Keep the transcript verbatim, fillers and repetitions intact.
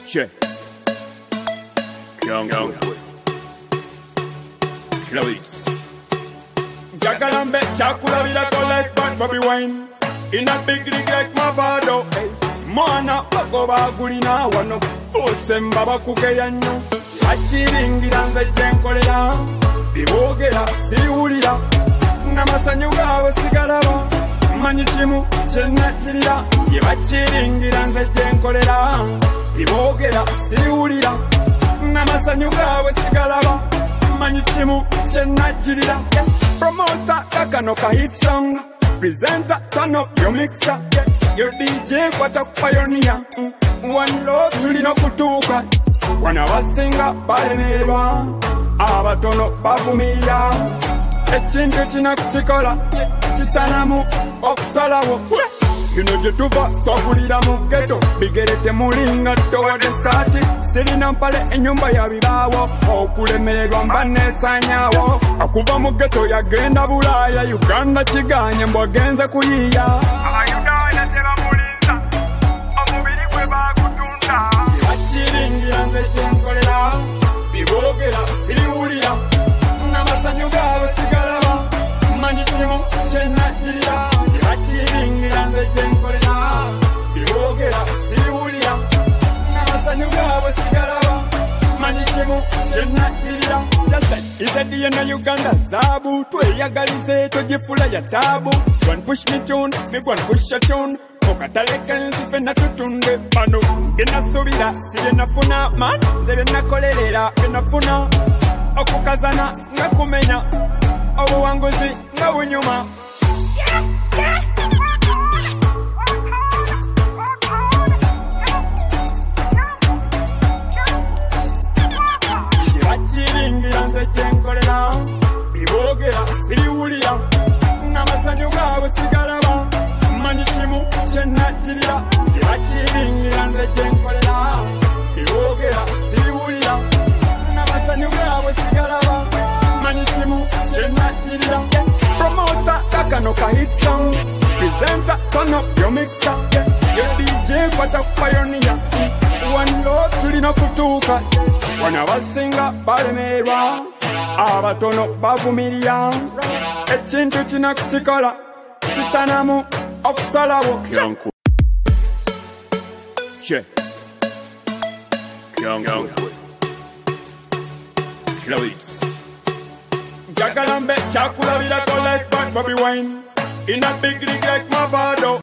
Che Kyankwe Clavis Jagalambe chakulabirako like bad Bobby Wine in a big league like Mavado. Hey, Mana bagoba gulina wano bose mbaba kugeya nnyo bakiringira nze kyenkolera biboogera siwulira n'amasanyu gaabwe sigalaba manyi kimu kyenakirira ye bakiringira nze kyenkolera biboogera siwulira n'amasanyu gaabwe sigalaba manyi kimu kyenakirira. Promoter kakano ka hit song, presenter turn up your mixer, yeah. Your D J kwata pioneer, mm. One love tulina kutuuka wana basinga balemererwa abatono bavumirira ekintu kinakukikola kisalamu okusalawo bino gye tuva twagulira mu ghetto bigere temulinga towadde saati sirina mpale ennyumba ya bibaawo okulemererwa mba neesaanyaawo okuva mu ghetto yagenda Bulaaya Uganda kiganye mbw agenze kuyiiya abayudaaya tebamulinda omubiri gwe baagutunda bakiringira nze kyenkolera biboogera sibiwulira n'amasanyu gaabwe sigalaba manyi kimu kyenakirira bakiringira nze kyenkolera biboogera sibiwulira n'amasanyu gaabwe sigalaba manyi kimu kyenakirira. Izadi yena Uganda zaabu tweyagalize togifula ya taabu one push me tune me one push a tune okataleka ensi fenna tutunde bano byenasuubira si byenafuna man nze byenakolerera byenafuna okukazana nga kumenya obuwanguzi nga bunyuma. Bakiringira nze kyenkolera biboogera sibiwulira n'amasanyu gaabwe sigalaba manyi kimu kyenakirira. Bakiringira nze kyenkolera biboogera sibiwulira n'amasanyu gaabwe sigalaba manyi kimu kyenakirira. Promoter kakano ka hit song, presenter turn up your mixer, yeah. Your D J kwata pioneer, one love tulina kutuuka wana basinga balemererwa abatono bavumirira ekintu kinakukikola kisanamu okusalawo. Kyankwe Che Kyankwe Clavis Jagalambe chakulabirako like bad Bobby Wine in a big league like Mavado.